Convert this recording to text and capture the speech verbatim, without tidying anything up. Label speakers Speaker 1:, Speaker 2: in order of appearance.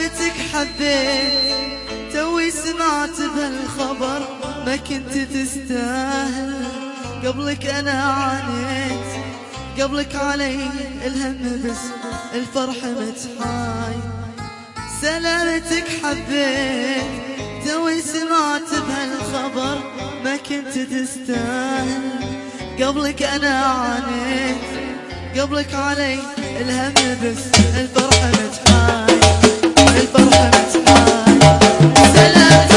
Speaker 1: سلامتك حبيت توي سمعت بهالخبر ما كنت تستاهل قبلك انا عانيت قبلك علي الهم بس الفرح متحاي سلامتك حبيت توي سمعت بهالخبر ما كنت تستاهل قبلك انا عانيت قبلك علي الهم بس الفرح متحاي الفرح متحاي سلامتك